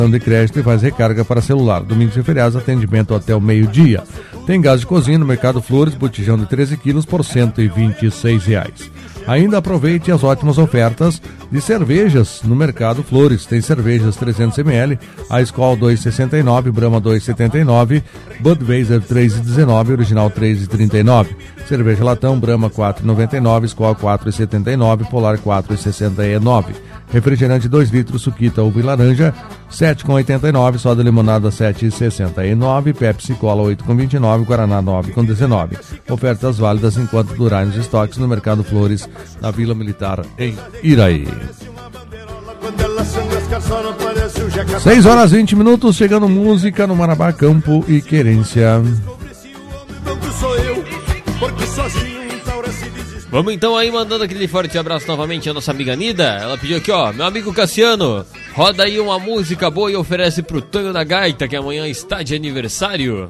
de crédito e faz recarga para celular. Domingos e feriados, atendimento até o meio-dia. Tem gás de cozinha no Mercado Flores, botijão de 13 quilos por R$126. Ainda aproveite as ótimas ofertas de cervejas no Mercado Flores. Tem cervejas 300ml, a Skol 2,69, Brahma 2,79, Budweiser 3,19, Original 3,39. Cerveja latão, Brahma 4,99, Skol 4,79, Polar 4,69. Refrigerante 2 litros, Suquita, uva e laranja, 7,89, soda limonada 7,69, Pepsi Cola 8,29, Guaraná 9,19. Ofertas válidas enquanto durarem os estoques no Mercado Flores, na Vila Militar, em Iraí. 6h20, chegando música no Marabá, Campo e Querência. Vamos então aí mandando aquele forte abraço novamente à nossa amiga Nida. Ela pediu aqui, ó, meu amigo Cassiano, roda aí uma música boa e oferece pro Tonho da Gaita, que amanhã está de aniversário.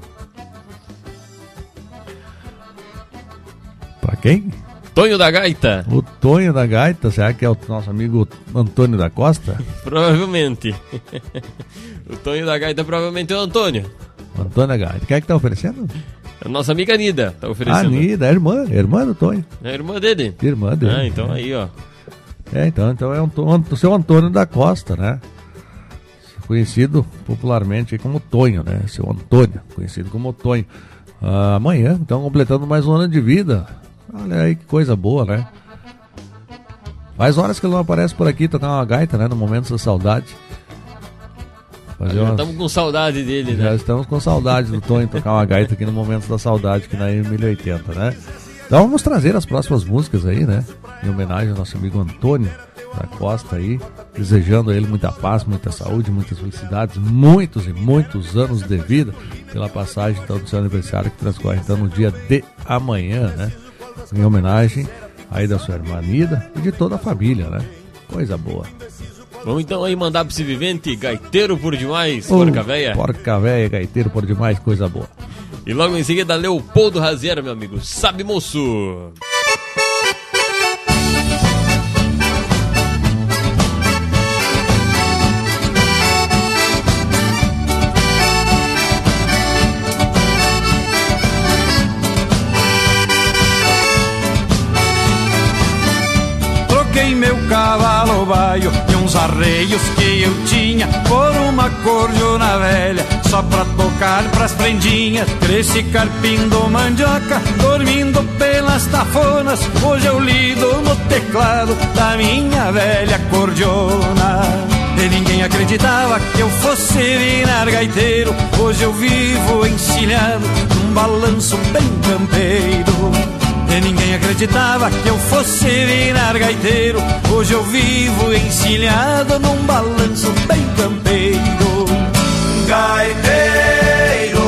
Pra quem? Tonho da Gaita. O Tonho da Gaita, será que é o nosso amigo Antônio da Costa? Provavelmente. O Tonho da Gaita provavelmente é o Antônio. Antônio da Gaita. Quem é que tá oferecendo? A nossa amiga Nida tá oferecendo. A Nida, a irmã do Tonho. É a irmã dele? Irmã dele. Ah, então aí, ó. Então é o seu Antônio da Costa, né? Conhecido popularmente como Tonho, né? Seu Antônio, conhecido como Tonho. Amanhã, então, completando mais um ano de vida. Olha aí que coisa boa, né? Faz horas que ele não aparece por aqui tocar uma gaita, né? No momento da saudade. Já estamos com saudade dele, né? Já estamos com saudade do Tonho tocar uma gaita aqui no momento da saudade, que na 1080, né? Então vamos trazer as próximas músicas aí, né? Em homenagem ao nosso amigo Antônio da Costa aí, desejando a ele muita paz, muita saúde, muitas felicidades, muitos e muitos anos de vida, pela passagem então do seu aniversário, que transcorre então no dia de amanhã, né? Em homenagem aí da sua irmã Nida e de toda a família, né? Coisa boa. Vamos então aí mandar pro Vivente, Gaiteiro por demais, Porca Véia. Porca Véia, Gaiteiro por demais, coisa boa. E logo em seguida, Leopoldo Raziera, meu amigo, Sabe Moço. Troquei meu cavalo baio e uns arreios que eu tinha por uma cordiona velha, só pra tocar pras prendinhas. Cresci carpindo mandioca, dormindo pelas tafonas. Hoje eu lido no teclado da minha velha cordiona. E ninguém acreditava que eu fosse virar gaiteiro. Hoje eu vivo encilhado num balanço bem campeiro. E ninguém acreditava que eu fosse virar gaiteiro. Hoje eu vivo encilhado num balanço bem campeiro. Gaiteiro,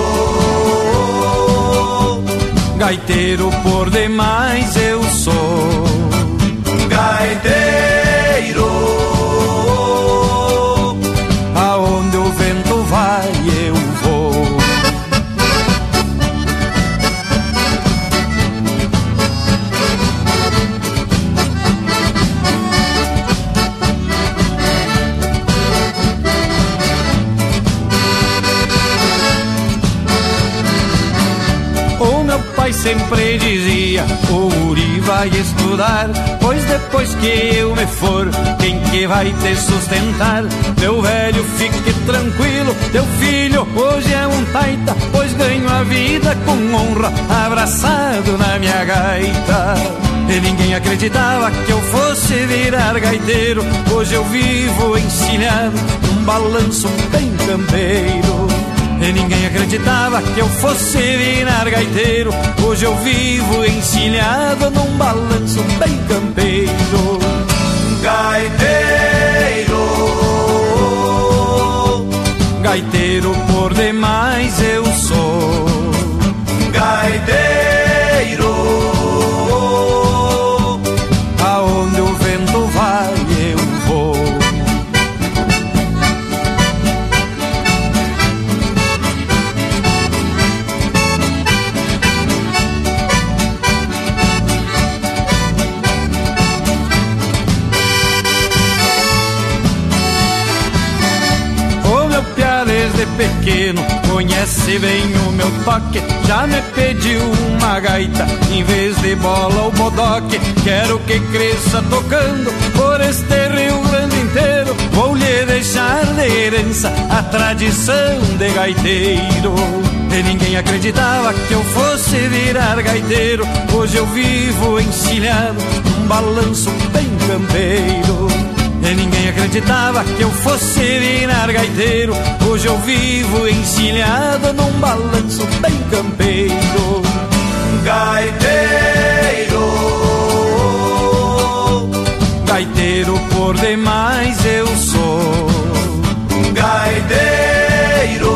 gaiteiro por demais eu sou. Gaiteiro, aonde o vento vai eu vou. Pai sempre dizia, o guri vai estudar, pois depois que eu me for, quem que vai te sustentar? Meu velho, fique tranquilo, teu filho hoje é um taita, pois ganho a vida com honra, abraçado na minha gaita. E ninguém acreditava que eu fosse virar gaiteiro. Hoje eu vivo encilhado num balanço bem campeiro. E ninguém acreditava que eu fosse virar gaiteiro. Hoje eu vivo encilhado num balanço bem campeiro. Gaiteiro, gaiteiro por demais eu sou. Gaiteiro, aonde o vento vai eu vou. desde pequeno conhece bem o meu toque. Já me pediu uma gaita em vez de bola ou bodoque. Quero que cresça tocando por este Rio Grande inteiro. Vou lhe deixar de herança a tradição de gaiteiro. E ninguém acreditava que eu fosse virar gaiteiro. Hoje eu vivo encilhado num balanço bem campeiro. E ninguém acreditava que eu fosse virar gaiteiro. Hoje eu vivo encilhado num balanço bem campeiro. Gaiteiro, gaiteiro por demais eu sou. Gaiteiro,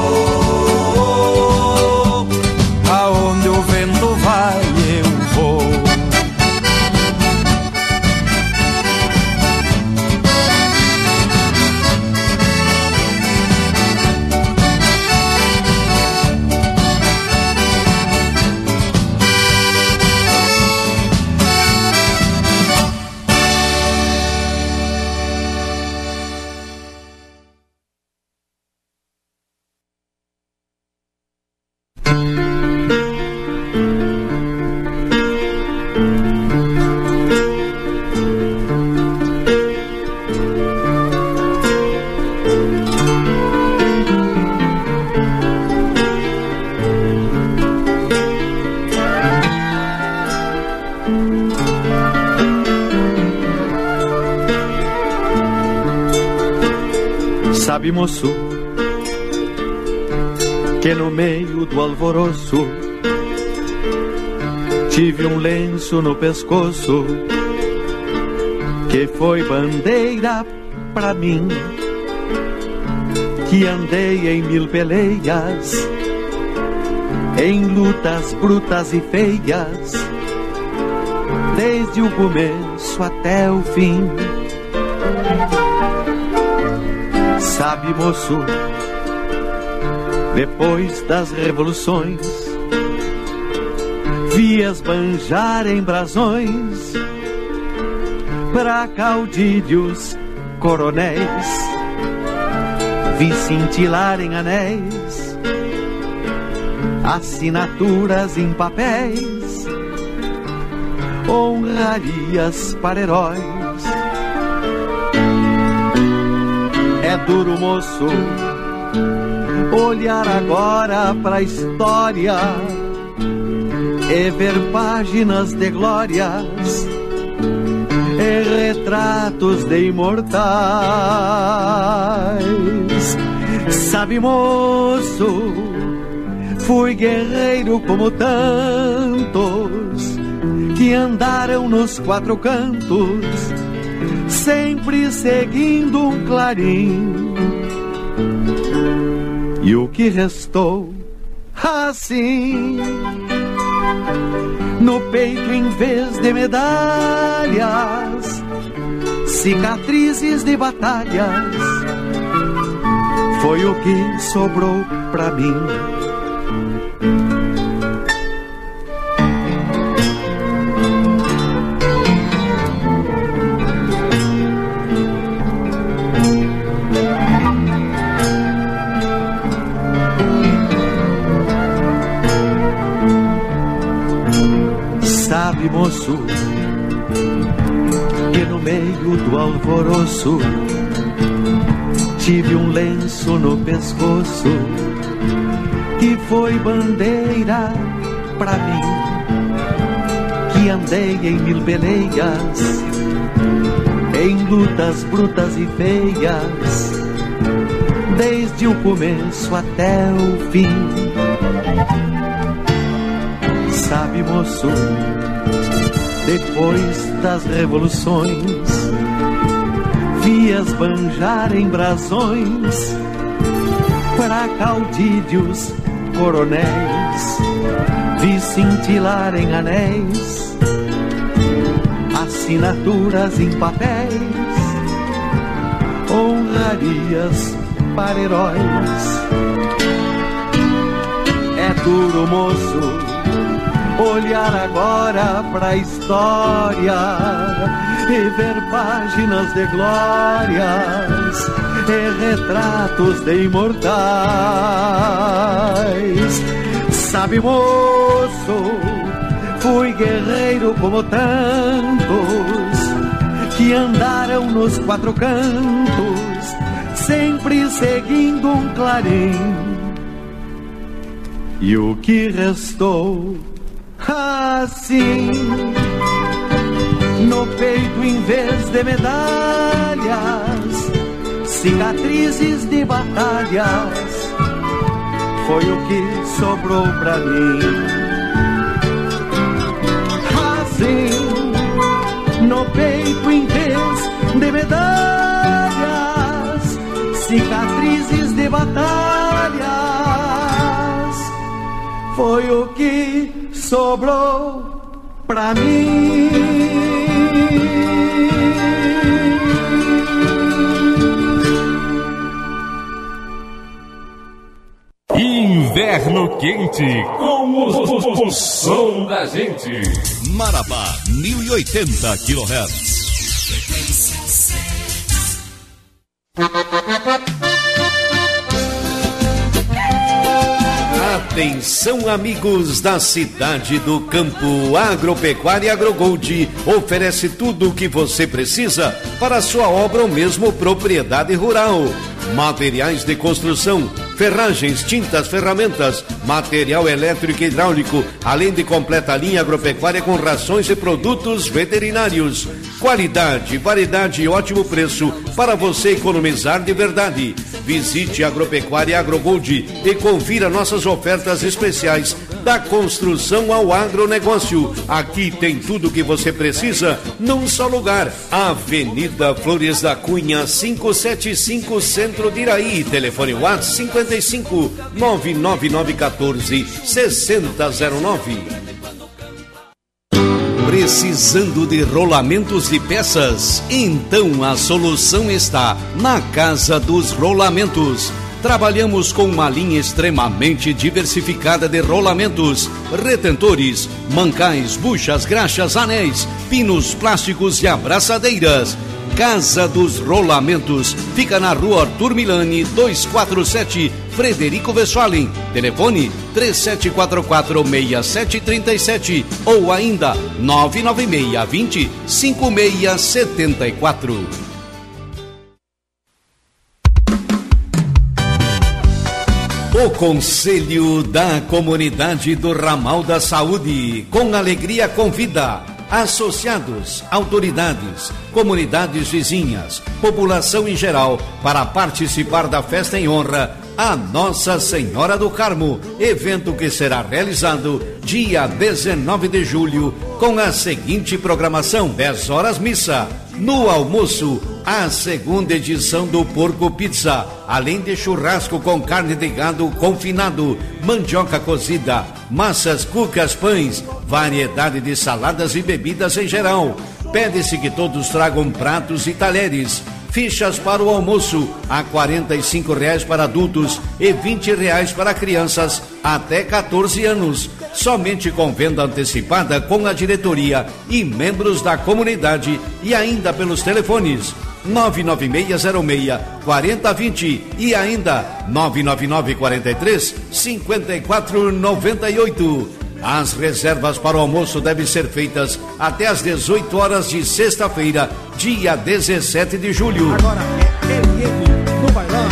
aonde o vento vai eu vou. Sabe, moço, que no meio do alvoroço tive um lenço no pescoço que foi bandeira pra mim, que andei em 1000 peleias, em lutas brutas e feias, desde o começo até o fim. Sabe, moço, depois das revoluções, vi esbanjar em brasões pra caudilhos, coronéis, vi cintilar em anéis assinaturas em papéis, honrarias para heróis. É duro, moço, olhar agora pra história e ver páginas de glórias e retratos de imortais. Sabe, moço, fui guerreiro como tantos que andaram nos 4 cantos, sempre seguindo um clarim. E o que restou assim no peito, em vez de medalhas, cicatrizes de batalhas, foi o que sobrou pra mim. Sabe, moço, que no meio do alvoroço tive um lenço no pescoço que foi bandeira pra mim, que andei em 1000 peleias, em lutas brutas e feias, desde o começo até o fim. Sabe, moço, depois das revoluções, vi esbanjar em brasões para caudilhos, coronéis, vi cintilar em anéis assinaturas em papéis, honrarias para heróis. É duro, moço, olhar agora pra história e ver páginas de glórias e retratos de imortais. Sabe, moço, fui guerreiro como tantos que andaram nos quatro cantos, sempre seguindo um clarim. E o que restou assim, no peito em vez de medalhas, cicatrizes de batalhas, foi o que sobrou pra mim. Assim, no peito em vez de medalhas, cicatrizes de batalhas, foi o que sobrou pra mim. Inverno quente com o som da gente. Marabá 1080 kHz. Atenção, amigos da cidade do campo. Agropecuária AgroGold oferece tudo o que você precisa para sua obra ou mesmo propriedade rural. Materiais de construção, ferragens, tintas, ferramentas, material elétrico e hidráulico, além de completa linha agropecuária com rações e produtos veterinários. Qualidade, variedade e ótimo preço para você economizar de verdade. Visite a Agropecuária AgroGold e confira nossas ofertas especiais da construção ao agronegócio. Aqui tem tudo o que você precisa num só lugar. Avenida Flores da Cunha, 575, Centro de Iraí. Telefone WhatsApp 55 99914 6009. Precisando de rolamentos de peças? Então a solução está na Casa dos Rolamentos. Trabalhamos com uma linha extremamente diversificada de rolamentos, retentores, mancais, buchas, graxas, anéis, pinos plásticos e abraçadeiras. Casa dos Rolamentos fica na Rua Arthur Milani, 247, Frederico Westphalen. Telefone 3744-6737 ou ainda 996-20-5674. O Conselho da Comunidade do Ramal da Saúde, com alegria, convida associados, autoridades, comunidades vizinhas, população em geral, para participar da festa em honra a Nossa Senhora do Carmo, evento que será realizado dia 19 de julho, com a seguinte programação: 10 horas missa, no almoço, a segunda edição do Porco Pizza, além de churrasco com carne de gado confinado, mandioca cozida, massas, cucas, pães, variedade de saladas e bebidas em geral. Pede-se que todos tragam pratos e talheres. Fichas para o almoço a R$ 45 para adultos e R$ 20 para crianças até 14 anos. Somente com venda antecipada com a diretoria e membros da comunidade, e ainda pelos telefones 99606-4020 e ainda 999-43-5498. As reservas para o almoço devem ser feitas até às 18 horas de sexta-feira, dia 17 de julho. Agora é ele no bailão.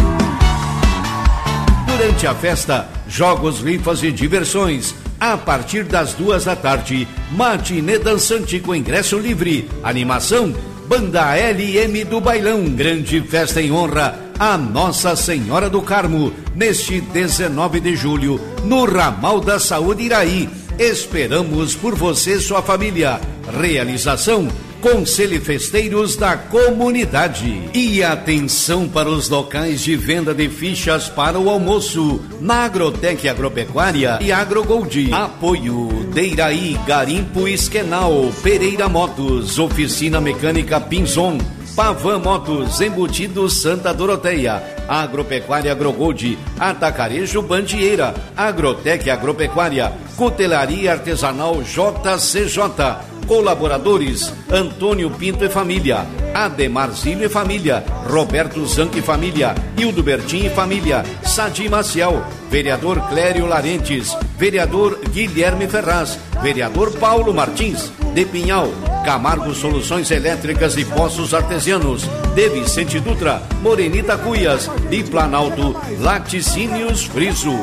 Durante a festa, jogos, rifas e diversões. A partir das 2 da tarde, matinê dançante com ingresso livre. Animação, Banda LM do Bailão. Grande festa em honra a Nossa Senhora do Carmo, neste 19 de julho, no Ramal da Saúde Iraí. Esperamos por você e sua família. Realização: Conselho Festeiros da Comunidade. E atenção para os locais de venda de fichas para o almoço. Na Agrotec Agropecuária e AgroGold. Apoio de Iraí, Garimpo Esquenal, Pereira Motos, Oficina Mecânica Pinzon, Pavan Motos, Embutidos Santa Doroteia, Agropecuária AgroGold, Atacarejo Bandieira, Agrotec Agropecuária, Cutelaria Artesanal JCJ, Colaboradores: Antônio Pinto e família, Ademar Zilho e família, Roberto Zanck e família, Hildo Bertin e família, Sadi Maciel, vereador Clério Larentes, vereador Guilherme Ferraz, vereador Paulo Martins, de Pinhal, Camargo Soluções Elétricas e Poços Artesianos, de Vicente Dutra, Morenita Cuias e Planalto Laticínios Friso.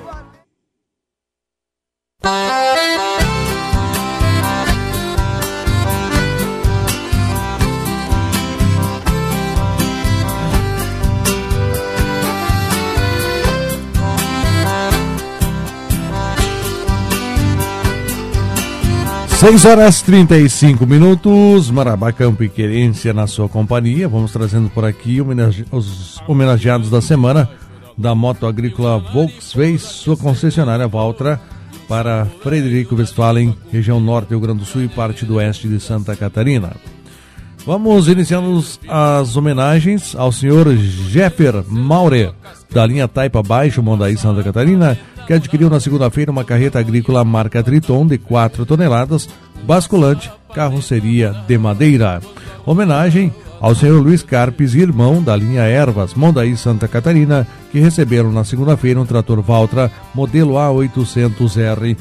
Seis horas 35 minutos, Marabá Campo e Querência na sua companhia. Vamos trazendo por aqui os homenageados da semana da Moto Agrícola Volkswagen, sua concessionária Valtra, para Frederico Westphalen, região norte do Rio Grande do Sul e parte do oeste de Santa Catarina. Vamos iniciando as homenagens ao senhor Jeffer Maurer, da linha Taipa Baixo, Mondaí, Santa Catarina, que adquiriu na segunda-feira uma carreta agrícola marca Triton de 4 toneladas, basculante, carroceria de madeira. Homenagem ao senhor Luiz Carpes, irmão da linha Ervas, Mondaí, Santa Catarina, que receberam na segunda-feira um trator Valtra modelo A800R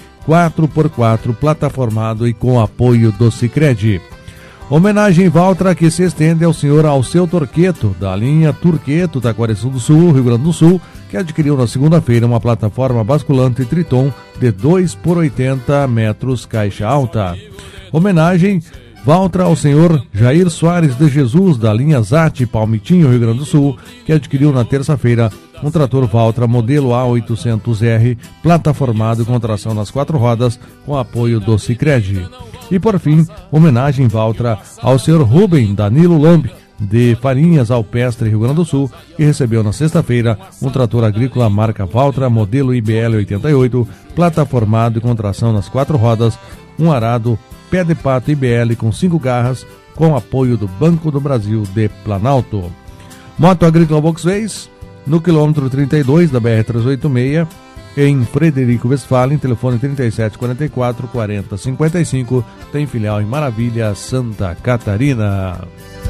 4x4 plataformado e com apoio do Sicredi. Homenagem Valtra que se estende ao senhor Alceu Torqueto, da linha Turqueto, Taquareci do Sul, Rio Grande do Sul, que adquiriu na segunda-feira uma plataforma basculante Triton de 2x80 metros caixa alta. Homenagem Valtra ao senhor Jair Soares de Jesus, da linha Zate, Palmitinho, Rio Grande do Sul, que adquiriu na terça-feira um trator Valtra modelo A800R, plataformado com tração nas 4 rodas, com apoio do Sicredi. E por fim, homenagem Valtra ao senhor Rubem Danilo Lambe, de Farinhas Alpestre, Rio Grande do Sul, que recebeu na sexta-feira um trator agrícola marca Valtra modelo IBL 88, plataformado e com tração nas 4 rodas, um arado pé de pato IBL com 5 garras, com apoio do Banco do Brasil de Planalto. Moto Agrícola Volkswagen, no quilômetro 32 da BR-386, em Frederico Westphalen, telefone 3744-4055, tem filial em Maravilha, Santa Catarina.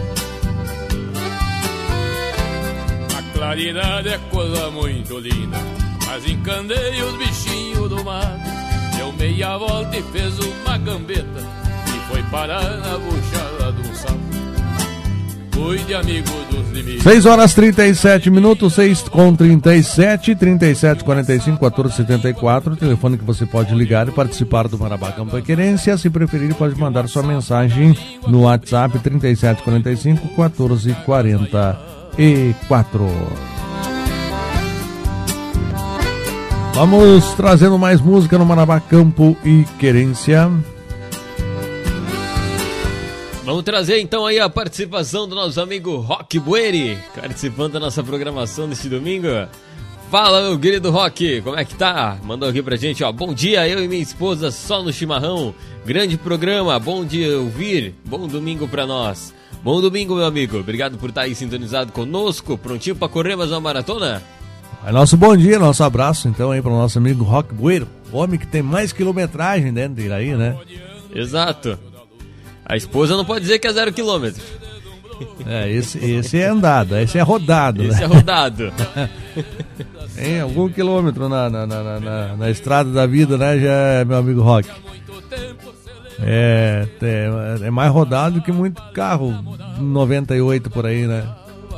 A claridade é coisa muito linda, mas encandeia os bichinhos do mar. Deu meia volta e fez uma gambeta e foi parar na buchada do sapo. Fui de amigo dos limites. 6 horas 37 minutos, 6h37, 3745-1474, telefone que você pode ligar e participar do Marabá Campo e Querência. Se preferir, pode mandar sua mensagem no WhatsApp 3745-1444. Vamos trazendo mais música no Marabá Campo e Querência. Vamos trazer então aí a participação do nosso amigo Rock Bueri, participando da nossa programação neste domingo. Fala, meu querido Rock, como é que tá? Mandou aqui pra gente, ó, bom dia, eu e minha esposa só no chimarrão, grande programa, bom dia ouvir, bom domingo pra nós. Bom domingo, meu amigo, obrigado por estar aí sintonizado conosco, prontinho pra correr mais uma maratona? É nosso bom dia, nosso abraço então aí pro nosso amigo Rock Bueri, homem que tem mais quilometragem dentro de Iraí, né? Exato. A esposa não pode dizer que é 0 km. É, esse é andado, esse é rodado. Esse né? é rodado. Tem algum quilômetro na estrada da vida, né, já é meu amigo Rock. É mais rodado que muito carro 98 por aí, né?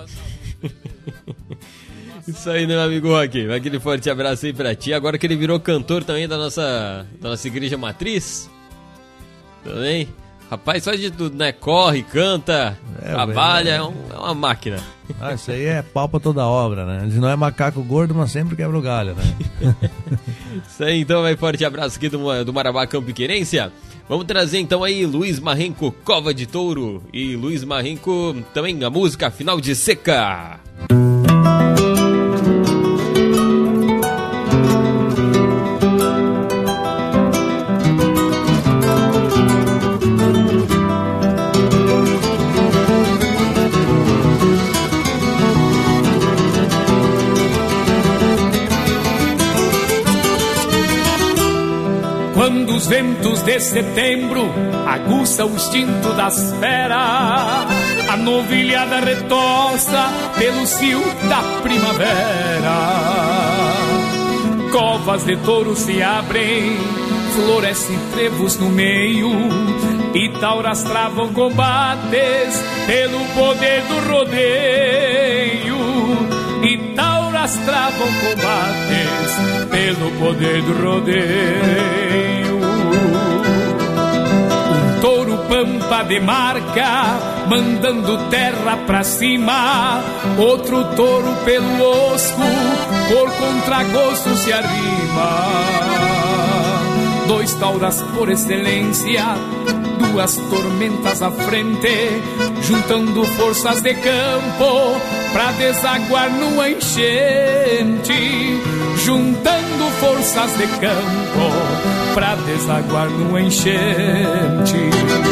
Isso aí, né, meu amigo Rock? Aquele forte abraço aí pra ti. Agora que ele virou cantor também da nossa igreja matriz. Também. Rapaz, faz de tudo, né? Corre, canta, trabalha, é uma máquina. Ah, isso aí é pau pra toda obra, né? Ele não é macaco gordo, mas sempre quebra o galho, né? Isso aí, então, vai forte abraço aqui do Marabá Campo e Querência. Vamos trazer então aí Luiz Marrenco, Cova de Touro. E Luiz Marrenco, também a música Final de Seca. quando os ventos de setembro aguçam o instinto das feras, a novilhada retoça pelo cio da primavera. Covas de touro se abrem, florescem trevos no meio, e tauras travam combates pelo poder do rodeio. E tauras travam combates pelo poder do rodeio. Um touro pampa demarca, mandando terra pra cima. Outro touro pelo osco, por contragosto se arrima. Dois tauras por excelência, duas tormentas à frente, juntando forças de campo pra desaguar numa enchente. Juntando forças de campo pra desaguar numa enchente.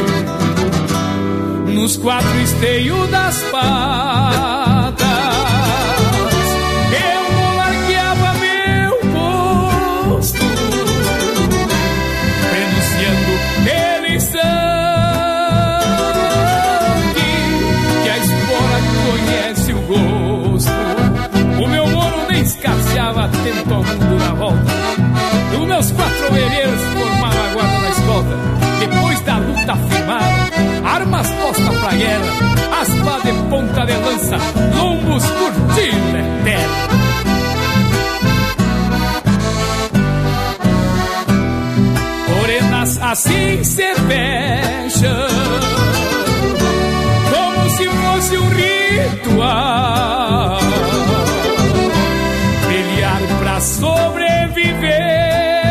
Nos quatro esteios das patas eu largueava meu posto, renunciando pelo sangue, que a espora conhece o gosto. O meu moro nem escasseava atento ao mundo na volta. Os meus quatro ovelheiros formavam a guarda na escolta. Depois da luta firmada, armas postas pra guerra, aspa de ponta de lança, lombos curtindo a terra. Morenas assim se fecham, como se fosse um ritual. Pelear pra sobreviver,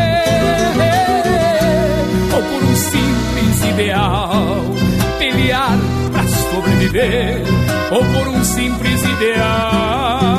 ou por um simples ideal. Pelear pra sobreviver, ou por um simples ideal.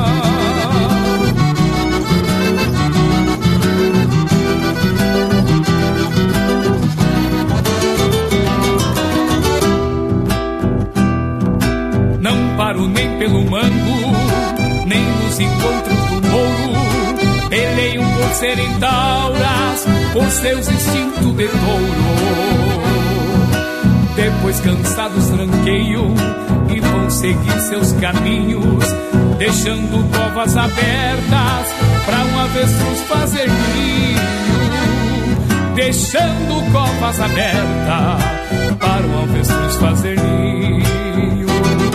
Não paro nem pelo mango, nem nos encontros do mouro. Peleiam por serem tauras, por seus instintos de touro. Depois cansados ranqueiam e vão seguir seus caminhos, deixando covas abertas pra um avestruz fazer ninho. Deixando covas abertas para um avestruz fazer ninho.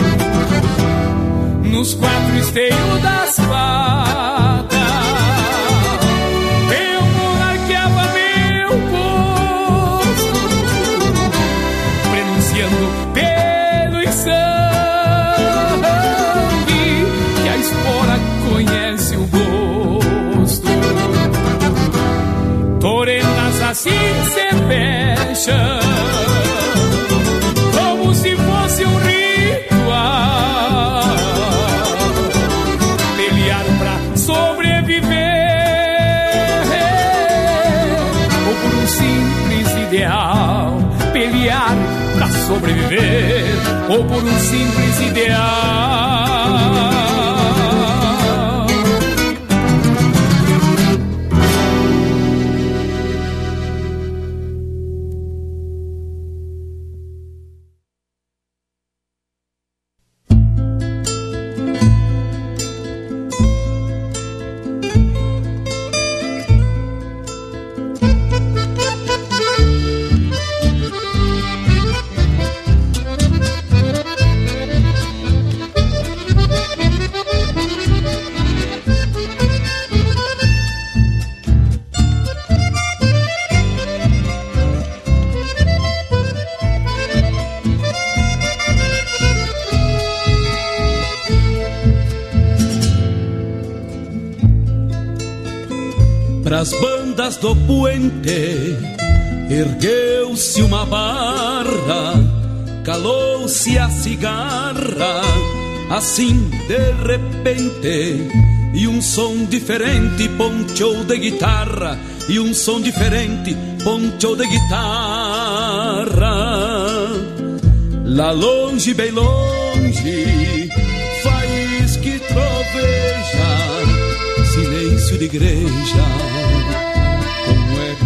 Nos quatro esteios das patas eu monarqueava meu posto, prenunciando pelo sangue, que a espora conhece o gosto. Torenas assim se fecham, como se fosse um ritual. Pelear pra sobreviver, ou por um simples ideal. Pelear pra sobreviver, ou por um simples ideal. Pras bandas do puente ergueu-se uma barra, calou-se a cigarra, assim de repente, e um som diferente ponchou de guitarra, e um som diferente ponchou de guitarra. Lá longe, bem longe, faz que troveja, silêncio de igreja, como eco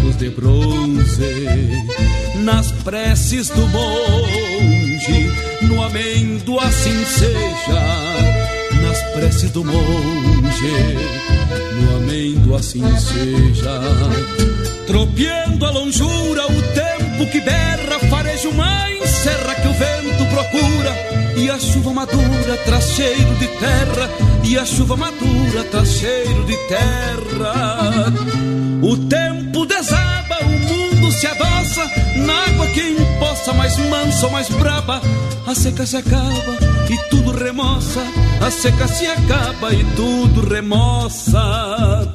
óculos de bronze, nas preces do monge, no amendo assim seja. Nas preces do monge, no amendo assim seja. Tropeando a longura, o tempo que berra, farejo mais serra que o vento procura. E a chuva madura traz cheiro de terra, e a chuva madura traz cheiro de terra. O tempo desaba, o mundo se adoça, na água que empoça, mais mansa ou mais braba. A seca se acaba e tudo remoça, a seca se acaba e tudo remoça.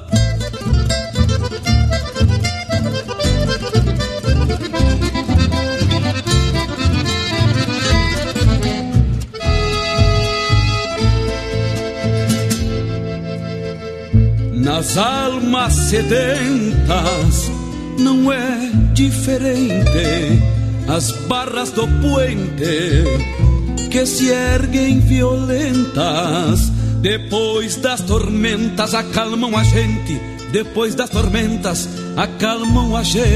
Nas almas sedentas não é diferente. As barras do puente que se erguem violentas, depois das tormentas acalmam a gente. Depois das tormentas acalmam a gente.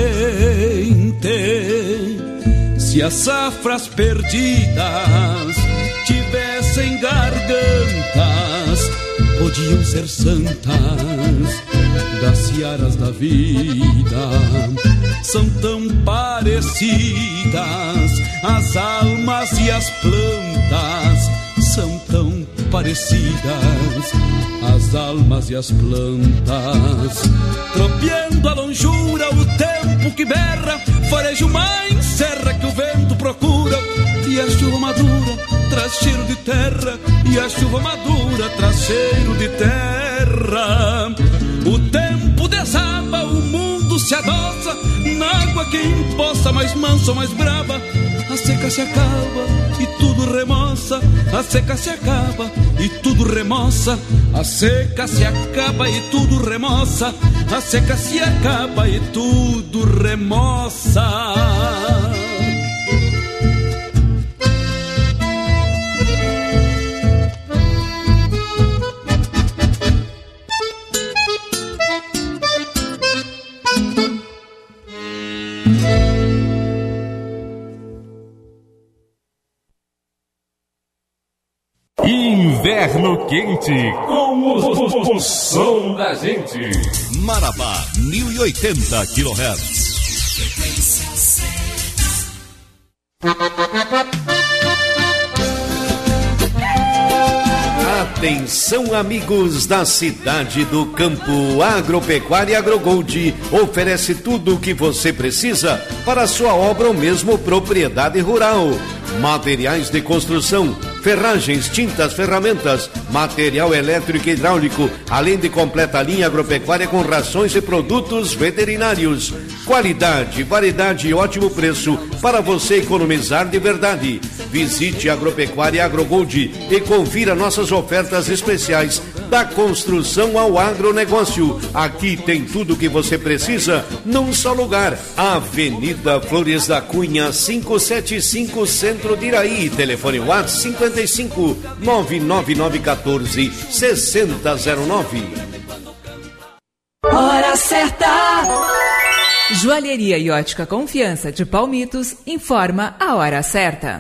Se as safras perdidas tivessem gargantas, podiam ser santas das searas da vida. São tão parecidas as almas e as plantas, são tão parecidas as almas e as plantas. Tropeando a longura, o tempo que berra, farejo mais serra que o vento procura. E a chuva madura traz cheiro de terra, e a chuva madura traz cheiro de terra. O tempo desaba, o mundo se adoça, na água que empoça, mais mansa ou mais brava. A seca se acaba e tudo remoça, a seca se acaba e tudo remoça. A seca se acaba e tudo remoça, a seca se acaba e tudo remoça. Inverno Quente, com o som da gente. Marabá, 1080 kHz. Atenção, amigos da cidade do campo. Agropecuária AgroGold oferece tudo o que você precisa para a sua obra ou mesmo propriedade rural. Materiais de construção, ferragens, tintas, ferramentas, material elétrico e hidráulico, além de completa linha agropecuária com rações e produtos veterinários. Qualidade, variedade e ótimo preço para você economizar de verdade. Visite a Agropecuária AgroGold e confira nossas ofertas especiais da construção ao agronegócio. Aqui tem tudo o que você precisa num só lugar. Avenida Flores da Cunha, 575, Centro de Iraí. Telefone WhatsApp 55 99914 6009. Hora certa! Joalheria e Ótica Confiança de Palmitos informa a hora certa.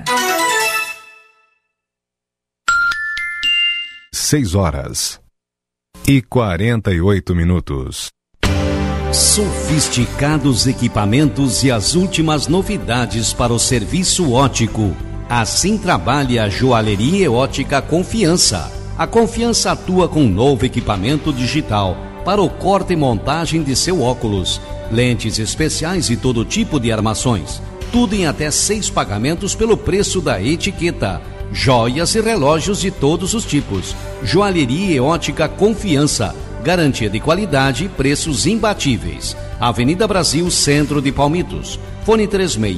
6h48. Sofisticados equipamentos e as últimas novidades para o serviço óptico. Assim trabalha a Joalheria e Ótica Confiança. A Confiança atua com um novo equipamento digital para o corte e montagem de seu óculos, lentes especiais e todo tipo de armações. Tudo em até 6 pagamentos pelo preço da etiqueta. Joias e relógios de todos os tipos. Joalheria e Ótica Confiança. Garantia de qualidade e preços imbatíveis. Avenida Brasil, Centro de Palmitos. Fone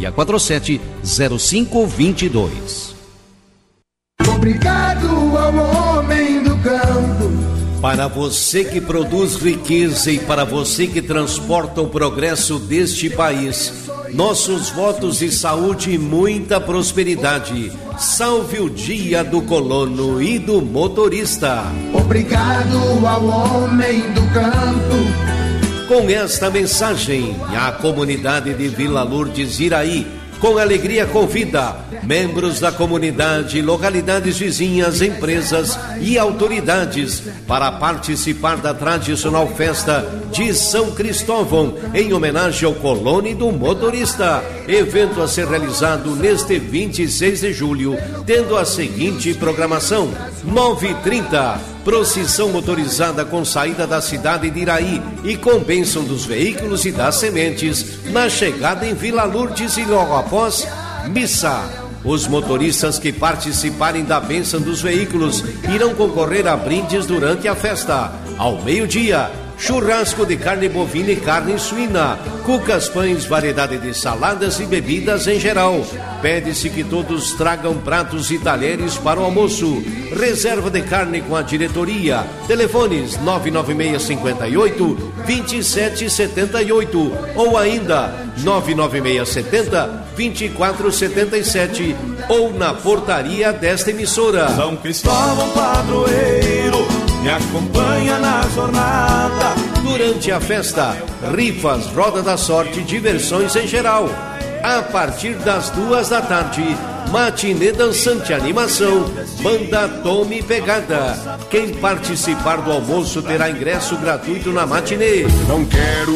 3647-0522. Obrigado ao homem do campo. Para você que produz riqueza e para você que transporta o progresso deste país, nossos votos de saúde e muita prosperidade. Salve o dia do colono e do motorista. Obrigado ao homem do campo. com esta mensagem. A comunidade de Vila Lourdes Iraí, com alegria, convida membros da comunidade, localidades vizinhas, empresas e autoridades para participar da tradicional festa de São Cristóvão, em homenagem ao Colônia do Motorista. Evento a ser realizado neste 26 de julho, tendo a seguinte programação: 9h30, procissão motorizada com saída da cidade de Iraí e com bênção dos veículos e das sementes na chegada em Vila Lourdes, e logo após, missa. Os motoristas que participarem da bênção dos veículos irão concorrer a brindes durante a festa. Ao meio-dia, churrasco de carne bovina e carne suína, cucas, pães, variedade de saladas e bebidas em geral. Pede-se que todos tragam pratos e talheres para o almoço. Reserva de carne com a diretoria. Telefones 99658-2778 ou ainda 99670-2477 ou na portaria desta emissora. São Cristóvão padroeiro, me acompanha na jornada. Durante a festa, rifas, roda da sorte, diversões em geral. A partir das 14h, matinê dançante, animação, banda Tome Pegada. Quem participar do almoço terá ingresso gratuito na matinê. Não quero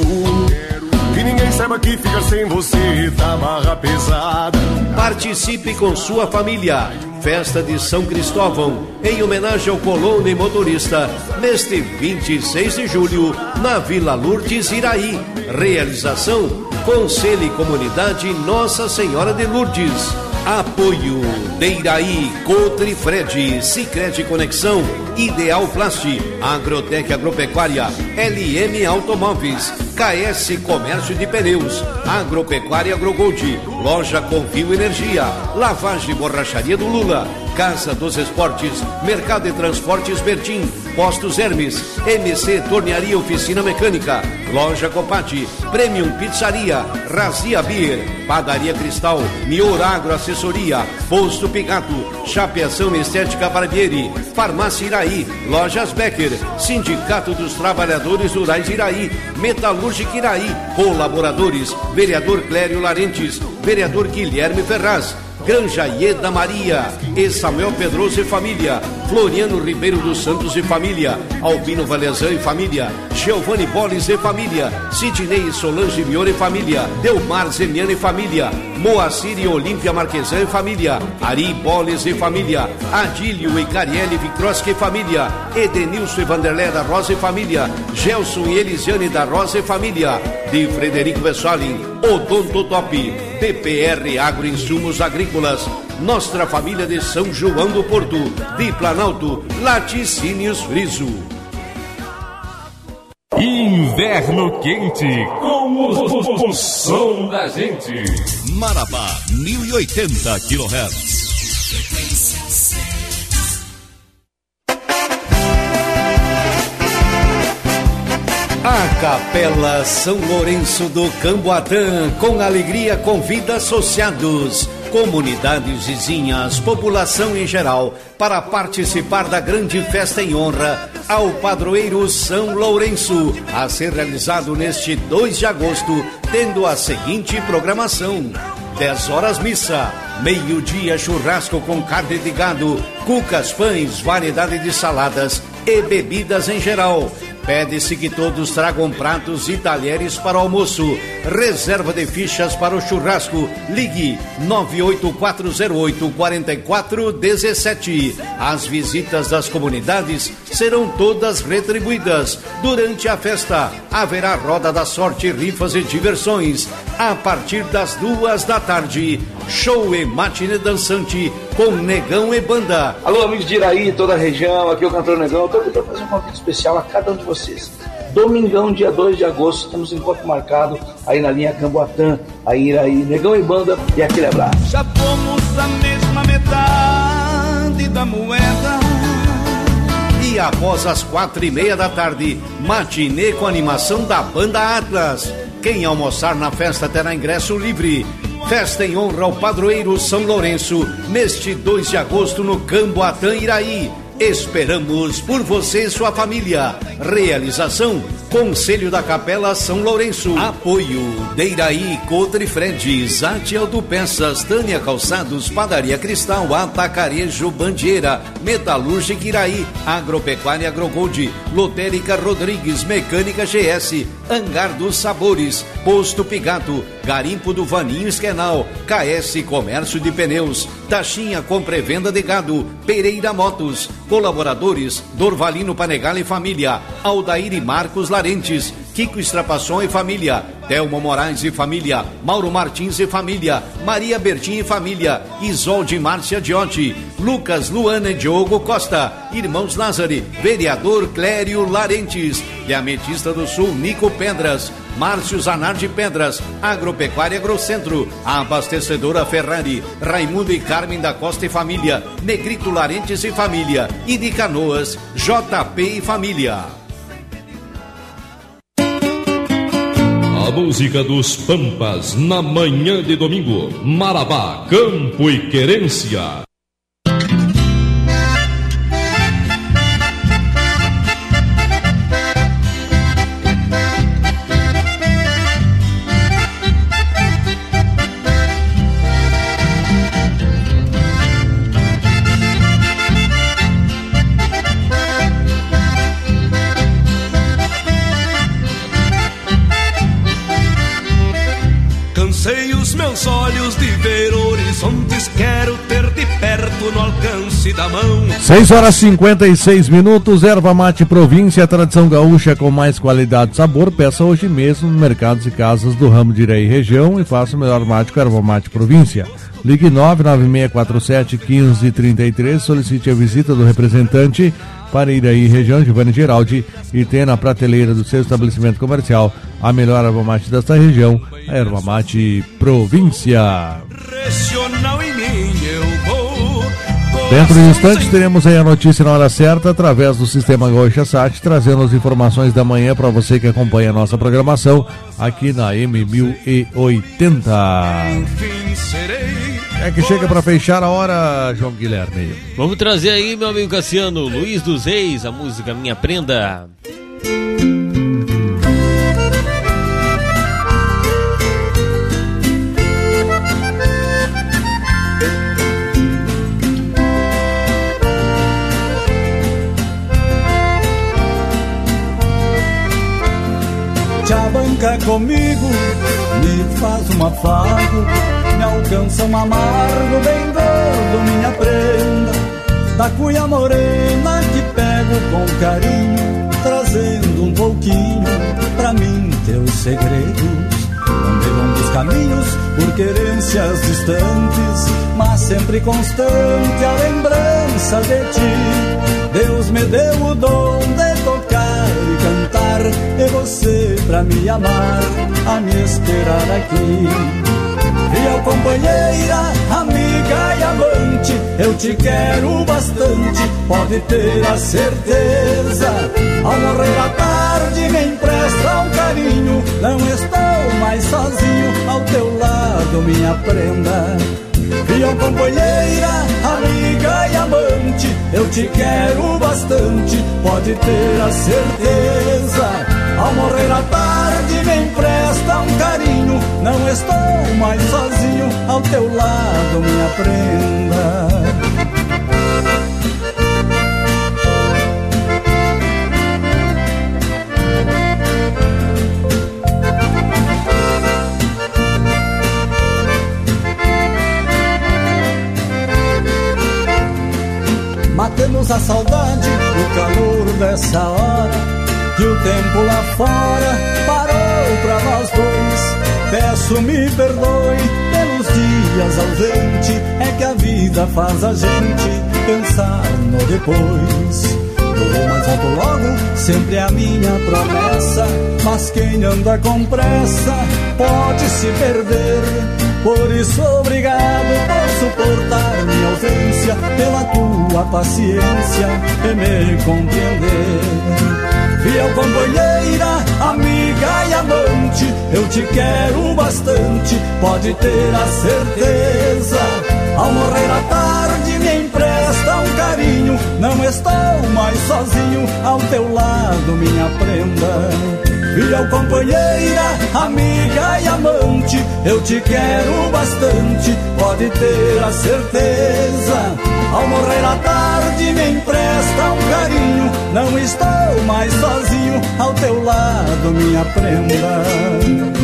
que ninguém saiba que fica sem você da barra pesada. Participe com sua família. Festa de São Cristóvão, em homenagem ao Colônia e Motorista, neste 26 de julho, na Vila Lourdes Iraí. Realização: Conselho e Comunidade Nossa Senhora de Lourdes. Apoio de Iraí, Cotrifred, Sicredi Conexão, Ideal Plast, Agrotec Agropecuária, LM Automóveis, KS Comércio de Pneus, Agropecuária Agrogold, Loja Confio Energia, Lavagem e Borracharia do Lula, Casa dos Esportes, Mercado de Transportes Bertim, Postos Hermes, MC Tornearia Oficina Mecânica, Loja Copati, Premium Pizzaria, Razia Beer, Padaria Cristal, Mior Agro Assessoria, Posto Pigato, Chapeação Estética Barbieri, Farmácia Iraí, Lojas Becker, Sindicato dos Trabalhadores Rurais Iraí, Metalúrgica Iraí, colaboradores, Vereador Clério Larentes, Vereador Guilherme Ferraz, Granja Ieda Maria, e Samuel Pedroso e família, Floriano Ribeiro dos Santos e família, Albino Valezan e família, Giovanni Boles e família, Sidney e Solange Mior e família, Delmar Zemiano e família, Moacir e Olímpia Marquesan e família, Ari Boles e família, Adílio e Cariele Victroski e família, Edenilson e Vanderlé da Rosa e família, Gelson e Elisiane da Rosa e família, de Frederico Vessalin, Odonto Top, PPR Agroinsumos Agrícolas, Nossa Família de São João do Porto, de Planalto, Laticínios Friso. Inverno quente, com o som da gente. Marabá, 1080 kHz. A Capela São Lourenço do Camboatã, com alegria, convida associados, comunidades vizinhas, população em geral, para participar da grande festa em honra ao padroeiro São Lourenço, a ser realizado neste 2 de agosto, tendo a seguinte programação: 10 horas missa, meio-dia churrasco com carne de gado, cucas, pães, variedade de saladas e bebidas em geral. Pede-se que todos tragam pratos e talheres para o almoço. Reserva de fichas para o churrasco. Ligue 98408-4417. As visitas das comunidades serão todas retribuídas. Durante a festa haverá roda da sorte, rifas e diversões. A partir das 14h, show e matinê dançante com Negão e Banda. Alô, amigos de Iraí, toda a região, aqui é o cantor Negão. Eu estou tentando fazer um convite especial a cada um de vocês. Domingão, dia 2 de agosto, temos um encontro marcado aí na linha Camboatã, aí Iraí, Negão e Banda, e aquele abraço. Já fomos a mesma metade da moeda. E após as 4h30 da tarde, matinê com animação da Banda Atlas. Quem almoçar na festa terá ingresso livre. Festa em honra ao padroeiro São Lourenço, neste 2 de agosto no Camboatã, Iraí. Esperamos por você e sua família. Realização: Conselho da Capela São Lourenço. Apoio: Deiraí, Coutre Fred, Zate Autopeças, Tânia Calçados, Padaria Cristal, Atacarejo Bandeira, Metalúrgica Iraí, Agropecuária Agrogold, Lotérica Rodrigues, Mecânica GS, Hangar dos Sabores, Posto Pigato, Garimpo do Vaninho Esquenal, KS Comércio de Pneus, Taxinha Compra e Venda de Gado, Pereira Motos. Colaboradores: Dorvalino Panegal e Família, Aldair e Marcos Larentes, Kiko Estrapasson e Família, Telmo Moraes e Família, Mauro Martins e Família, Maria Bertin e Família, Isolde Márcia Diotti, Lucas, Luana e Diogo Costa, Irmãos Lázari, Vereador Clério Larentes, e Ametista do Sul, Nico Pedras, Márcio Zanardi Pedras, Agropecuária Agrocentro, Abastecedora Ferrari, Raimundo e Carmen da Costa e Família, Negrito Larentes e Família, e de Canoas, JP e Família. A música dos Pampas, na manhã de domingo. Marabá, Campo e Querência. Cansei os meus olhos de ver horizontes, quero ter de perto no alcance da mão. 6h56, erva mate Província, tradição gaúcha com mais qualidade e sabor. Peça hoje mesmo no mercados e casas do ramo de Iraí região e faça o melhor mate com erva mate Província. Ligue 99647-1533, solicite a visita do representante para Iraí região, Giovanni Geraldi, e tenha na prateleira do seu estabelecimento comercial a melhor erva mate desta região, a erva mate Província. Dentro de instantes teremos aí a notícia na hora certa através do Sistema Gaúcha Sat, trazendo as informações da manhã para você que acompanha a nossa programação aqui na M1080. É que chega para fechar a hora, João Guilherme. Vamos trazer aí, meu amigo Cassiano, Luiz dos Reis, a música Minha Prenda. Te abanca comigo, me faz um afago, me alcança um amargo bem gordo, minha prenda, da cunha morena que pego com carinho, trazendo um pouquinho pra mim teus segredos. Andei longos caminhos por querências distantes, mas sempre constante a lembrança de ti. Deus me deu o dom de tocar e cantar, e você pra me amar, a me esperar aqui. Fiel companheira, amiga e amante, eu te quero bastante, pode ter a certeza. Ao morrer à tarde me empresta um carinho, não estou mais sozinho, ao teu lado minha prenda. Fiel companheira, amiga e amante, eu te quero bastante, pode ter a certeza. Ao morrer à tarde me empresta um carinho, não estou mais sozinho, ao teu lado minha prenda. Matemos a saudade, o calor dessa hora, que o tempo lá fora parou pra nós dois. Peço me perdoe pelos dias ausente, é que a vida faz a gente pensar no depois. Eu vou mais alto logo, sempre é a minha promessa, mas quem anda com pressa pode se perder. Por isso obrigado por suportar minha ausência, pela tua paciência e me compreender. Fiel companheira, amiga e amante, eu te quero bastante, pode ter a certeza. Ao morrer à tarde me empresta um carinho, não estou mais sozinho, ao teu lado, minha prenda. Fiel companheira, amiga e amante, eu te quero bastante, pode ter a certeza. Ao morrer à tarde me empresta um carinho, não estou mais sozinho, ao teu lado, minha prenda.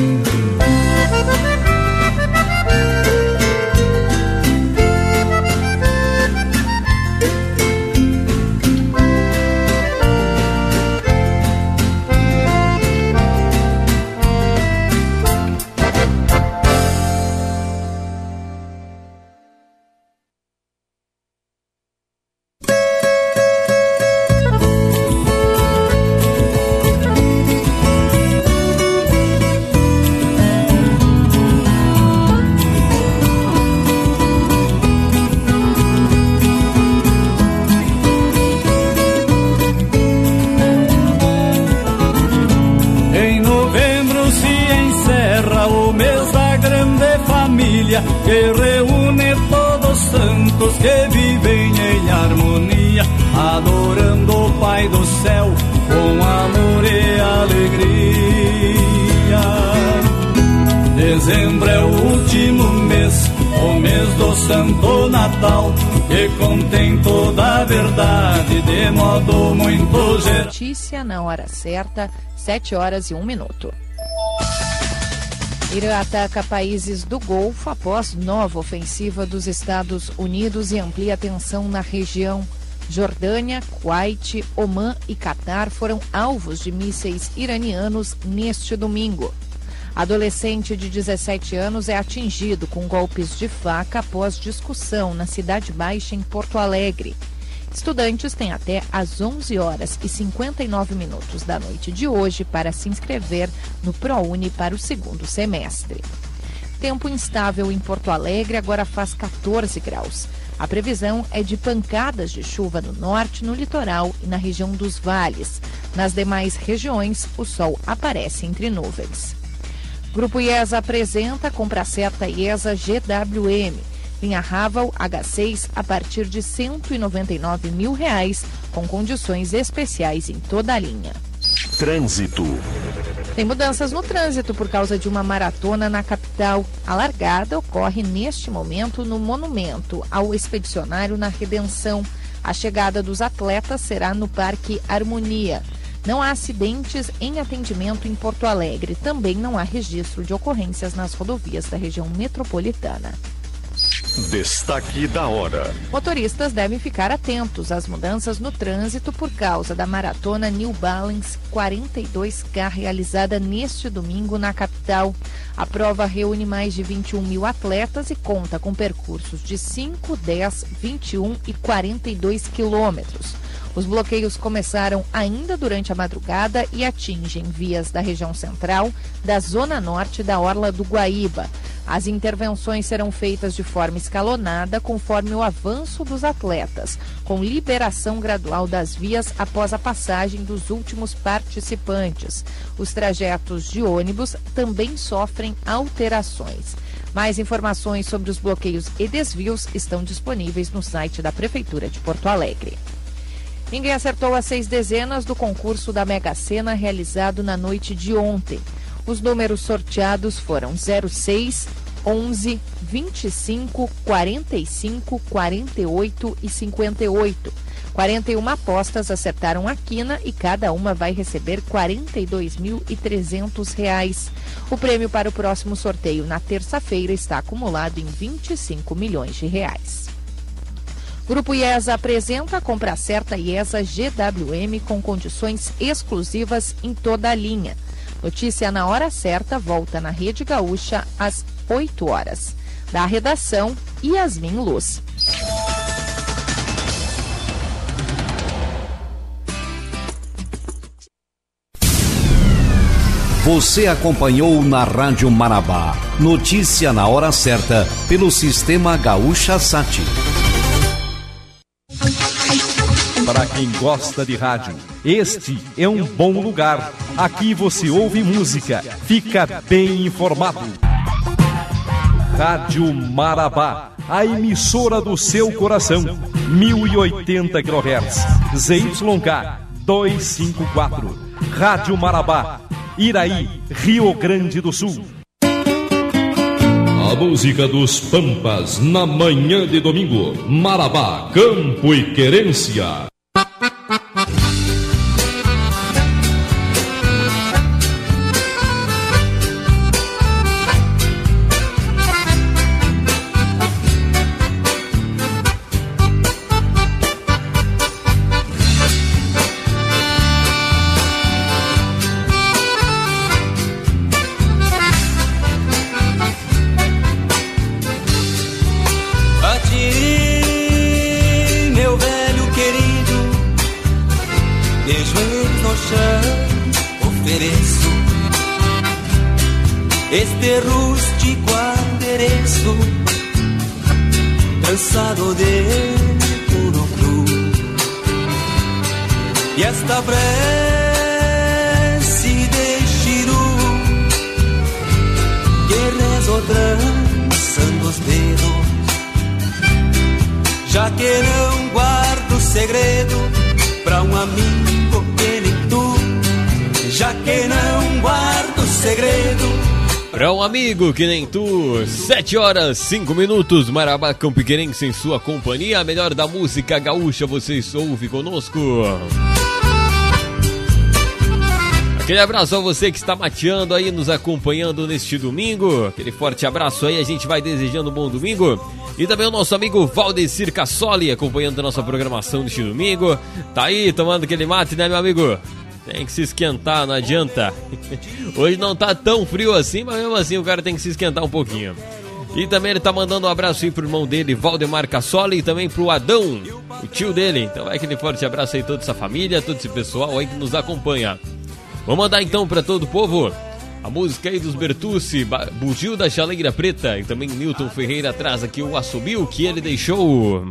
Que reúne todos os santos que vivem em harmonia, adorando o Pai do céu com amor e alegria. Dezembro é o último mês, o mês do Santo Natal, que contém toda a verdade de modo muito geral. Notícia na hora certa, 7h01. Irã ataca países do Golfo após nova ofensiva dos Estados Unidos e amplia a tensão na região. Jordânia, Kuwait, Omã e Catar foram alvos de mísseis iranianos neste domingo. Adolescente de 17 anos é atingido com golpes de faca após discussão na Cidade Baixa, em Porto Alegre. Estudantes têm até às 11h59 da noite de hoje para se inscrever no ProUni para o segundo semestre. Tempo instável em Porto Alegre, agora faz 14 graus. A previsão é de pancadas de chuva no norte, no litoral e na região dos vales. Nas demais regiões, o sol aparece entre nuvens. Grupo IESA apresenta compra-seta IESA GWM. Linha Raval H6 a partir de R$ 199 mil, com condições especiais em toda a linha. Trânsito. Tem mudanças no trânsito por causa de uma maratona na capital. A largada ocorre neste momento no Monumento ao Expedicionário na Redenção. A chegada dos atletas será no Parque Harmonia. Não há acidentes em atendimento em Porto Alegre. Também não há registro de ocorrências nas rodovias da região metropolitana. Destaque da hora. Motoristas devem ficar atentos às mudanças no trânsito por causa da maratona New Balance 42K realizada neste domingo na capital. A prova reúne mais de 21 mil atletas e conta com percursos de 5, 10, 21 e 42 quilômetros. Os bloqueios começaram ainda durante a madrugada e atingem vias da região central, da zona norte e da orla do Guaíba. As intervenções serão feitas de forma escalonada, conforme o avanço dos atletas, com liberação gradual das vias após a passagem dos últimos participantes. Os trajetos de ônibus também sofrem alterações. Mais informações sobre os bloqueios e desvios estão disponíveis no site da Prefeitura de Porto Alegre. Ninguém acertou as 6 dezenas do concurso da Mega Sena realizado na noite de ontem. Os números sorteados foram 06, 11, 25, 45, 48 e 58. 41 apostas acertaram a quina e cada uma vai receber R$ 42.300. O prêmio para o próximo sorteio na terça-feira está acumulado em R$ 25 milhões. Grupo IESA apresenta a compra-certa IESA GWM com condições exclusivas em toda a linha. Notícia na hora certa volta na Rede Gaúcha às 8 horas. Da redação, Yasmin Luz. Você acompanhou na Rádio Marabá. Notícia na hora certa pelo Sistema Gaúcha Sat. Para quem gosta de rádio, este é um bom lugar. Aqui você ouve música, fica bem informado. Rádio Marabá, a emissora do seu coração. 1080 kHz, ZYK 254, Rádio Marabá, Iraí, Rio Grande do Sul. A música dos Pampas, na manhã de domingo. Marabá, Campo e Querência. Este rústico adereço, cansado de puro cru, e esta prece de Chiru, que rezo trançando os dedos, já que não guardo segredo pra um amigo que nem tu, já que não guardo segredo pra um amigo que nem tu. 7 horas 5 minutos, Marabá, Campo e Querência em sua companhia. A melhor da música gaúcha vocês ouvem conosco. Aquele abraço a você que está mateando aí, nos acompanhando neste domingo. Aquele forte abraço aí, a gente vai desejando um bom domingo. E também o nosso amigo Valdecir Cassoli acompanhando a nossa programação neste domingo. Tá aí tomando aquele mate, né, meu amigo? Tem que se esquentar, não adianta. Hoje não tá tão frio assim, mas mesmo assim o cara tem que se esquentar um pouquinho. E também ele tá mandando um abraço aí pro irmão dele, Valdemar Cassoli, e também pro Adão, o tio dele. Então vai aquele forte abraço aí, toda essa família, todo esse pessoal aí que nos acompanha. Vamos mandar então pra todo o povo a música aí dos Bertucci, Bugio da Chaleira Preta, e também Newton Ferreira traz aqui o assobio que ele deixou.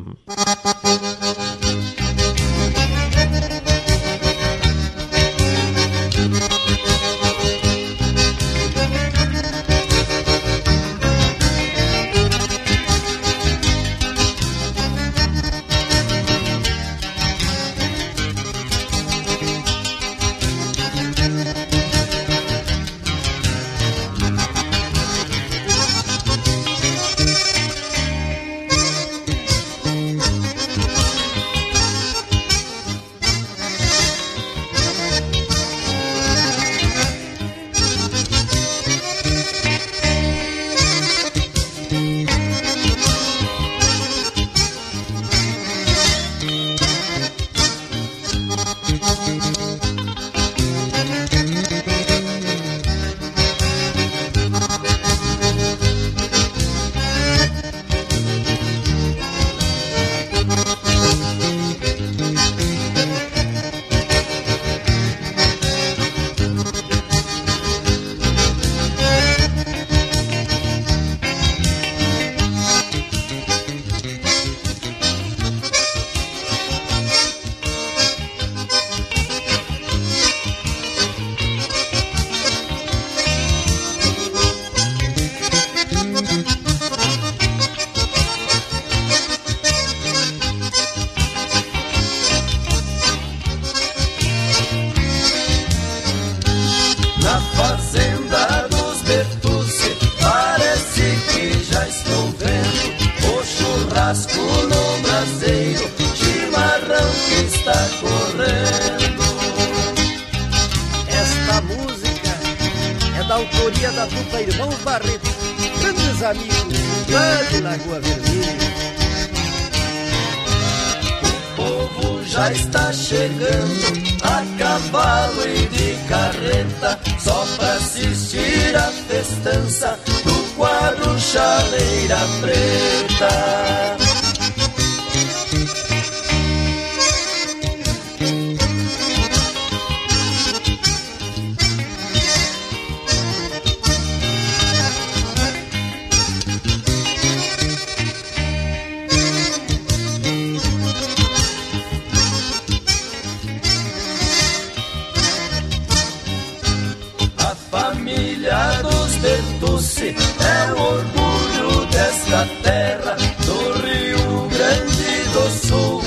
Bertucci é o orgulho desta terra do Rio Grande do Sul.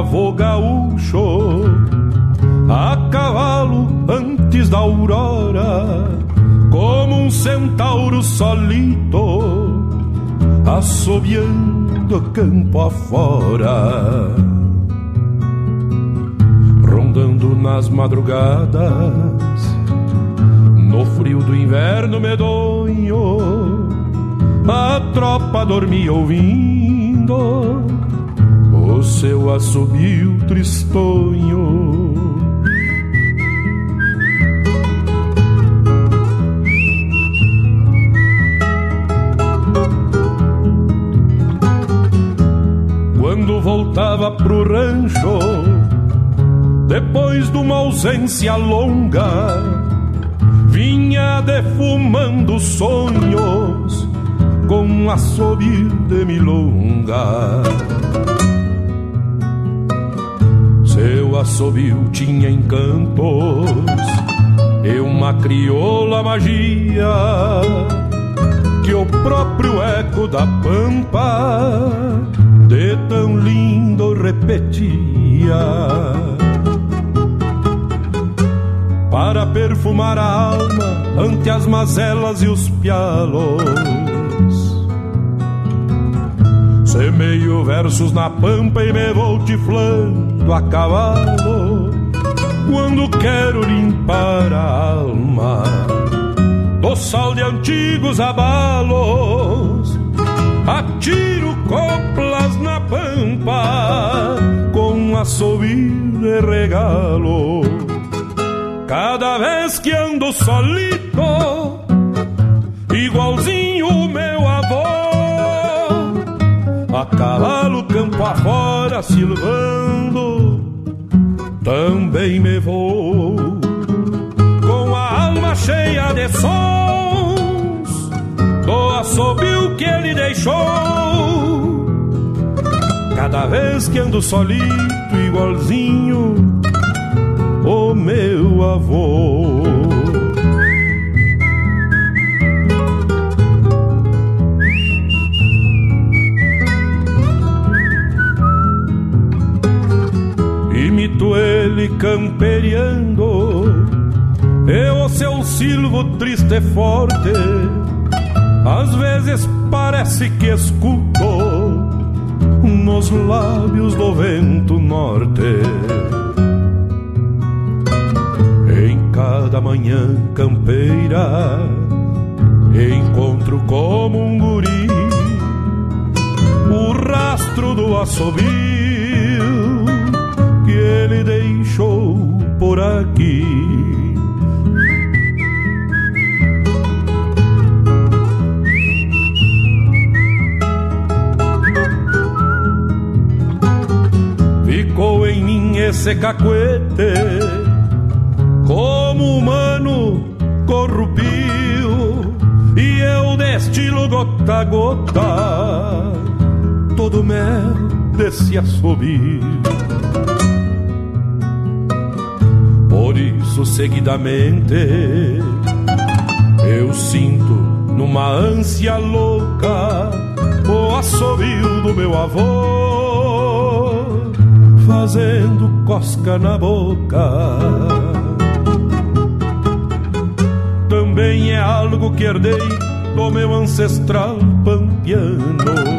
avô gaúcho, a cavalo antes da aurora, como um centauro solito, assobiando campo afora, rondando nas madrugadas, no frio do inverno medonho, a tropa dormia ouvindo o seu assobio tristonho. Quando voltava pro rancho, depois de uma ausência longa, vinha defumando sonhos com um assobio de milonga. Seu assobio tinha encantos e uma crioula magia que o próprio eco da pampa de tão lindo repetia, para perfumar a alma ante as mazelas e os pialos. Semeio versos na pampa e me vou tiflando a cavalo, quando quero limpar a alma do sal de antigos abalos. Atiro coplas na pampa com um assobio de regalo. Cada vez que ando solito, igualzinho o meu avô, a cavalo campo afora silvando, também me vou, com a alma cheia de sons do assobio que ele deixou. Cada vez que ando solito, igualzinho o meu avô. Imito ele camperiando, e o seu silvo triste e forte, às vezes parece que escuto nos lábios do vento norte. Em cada manhã campeira encontro como um guri o rastro do assobio que ele deixou por aqui. Ficou em mim esse cacuete, como humano corrupio, e eu destilo gota a gota todo mel desse assobio. Por isso seguidamente eu sinto numa ânsia louca o assobio do meu avô, fazendo cosca na boca. Também é algo que herdei do meu ancestral pampiano,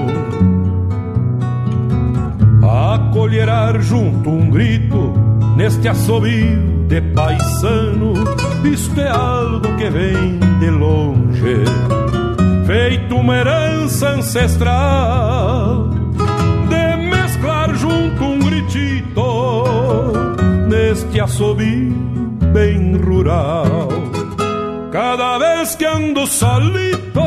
a colherar junto um grito neste assobio de paisano. Isto é algo que vem de longe, feito uma herança ancestral, de mesclar junto um gritito neste assobio bem rural. Cada vez que ando solito,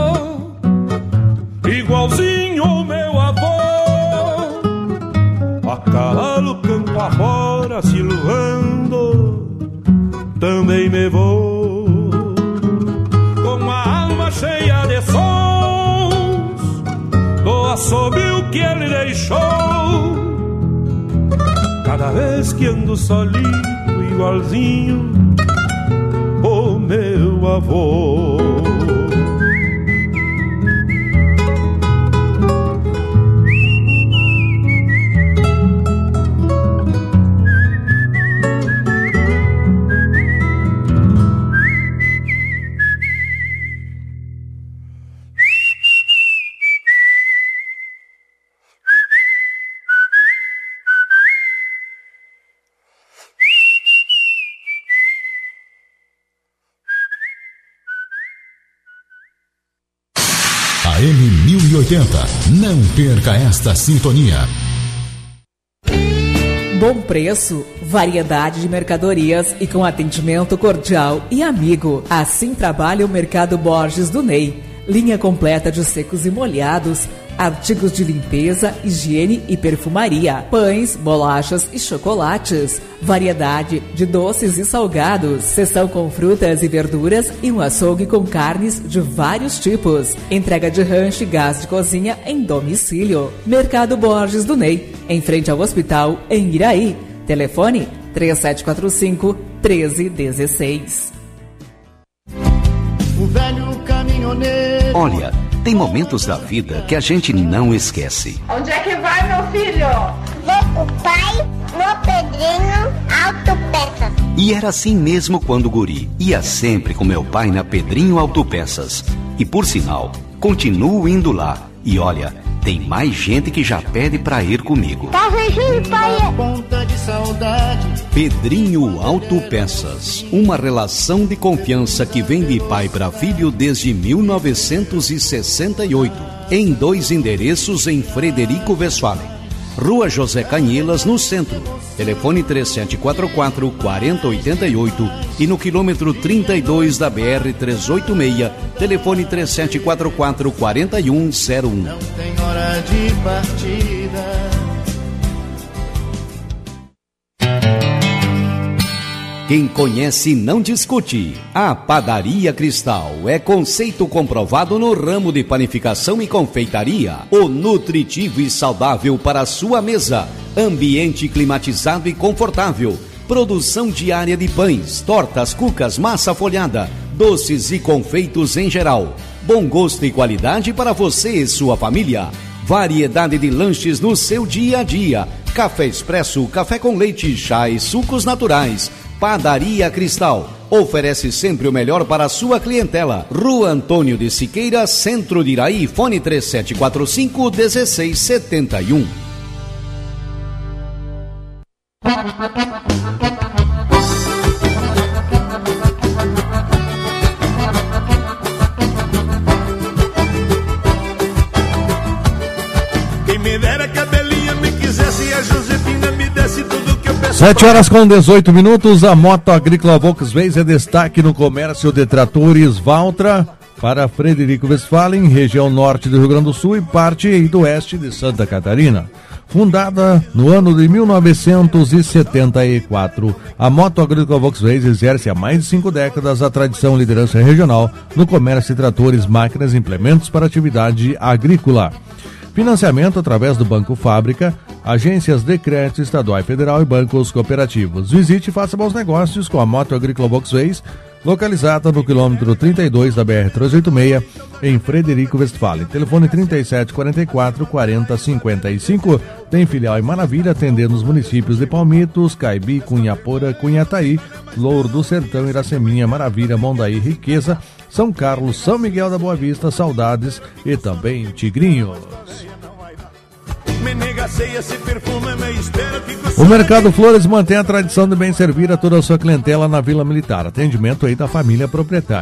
igualzinho o meu avô, a cavalo campo afora silvando, também me vou, com a alma cheia de sons do assobio que ele deixou. Cada vez que ando solito, igualzinho o meu avô. AM 1080. Não perca esta sintonia. Bom preço, variedade de mercadorias e com atendimento cordial e amigo. Assim trabalha o Mercado Borges do Ney. Linha completa de secos e molhados, artigos de limpeza, higiene e perfumaria, pães, bolachas e chocolates, variedade de doces e salgados, seção com frutas e verduras e um açougue com carnes de vários tipos. Entrega de rancho e gás de cozinha em domicílio. Mercado Borges do Ney, em frente ao hospital, em Iraí. Telefone 3745-1316. O velho caminhoneiro. Olha, tem momentos da vida que a gente não esquece. Onde é que vai, meu filho? Vou com o pai no Pedrinho Autopeças. E era assim mesmo quando guri. Ia sempre com meu pai na Pedrinho Autopeças. E por sinal, continuo indo lá. E olha, tem mais gente que já pede pra ir comigo. Tá vendo, pai? Ponta de saudade. Pedrinho Autopeças, uma relação de confiança que vem de pai para filho desde 1968, em 2 endereços em Frederico Westphalen. Rua José Canhelas, no centro. Telefone 3744-4088 e no quilômetro 32 da BR-386, telefone 3744-4101. Não tem hora de partida. Quem conhece não discute. A Padaria Cristal é conceito comprovado no ramo de panificação e confeitaria. O nutritivo e saudável para a sua mesa. Ambiente climatizado e confortável. Produção diária de pães, tortas, cucas, massa folhada, doces e confeitos em geral. Bom gosto e qualidade para você e sua família. Variedade de lanches no seu dia a dia. Café expresso, café com leite, chá e sucos naturais. Padaria Cristal oferece sempre o melhor para a sua clientela. Rua Antônio de Siqueira, centro de Iraí, fone 3745-1671. Quem me dera que a Belinha me quisesse e a Josefina me desse tudo que eu peço. 7 horas com 18 minutos, a moto agrícola Volkswagen é destaque no comércio de tratores Valtra para Frederico Westphalen, região norte do Rio Grande do Sul e parte do oeste de Santa Catarina. Fundada no ano de 1974, a moto agrícola Volkswagen exerce há mais de 5 décadas a tradição e liderança regional no comércio de tratores, máquinas e implementos para atividade agrícola. Financiamento através do Banco Fábrica, agências de crédito estadual e federal e bancos cooperativos. Visite e faça bons negócios com a moto agrícola Volkswagen, localizada no quilômetro 32 da BR-386, em Frederico Westphalen. Telefone 3744-4055. Tem filial em Maravilha, atendendo os municípios de Palmitos, Caibi, Cunhaporã, Cunhataí, Louro do Sertão, Iraceminha, Maravilha, Mondaí, Riqueza, São Carlos, São Miguel da Boa Vista, Saudades e também Tigrinhos. O Mercado Flores mantém a tradição de bem servir a toda a sua clientela na Vila Militar. Atendimento aí da família proprietária.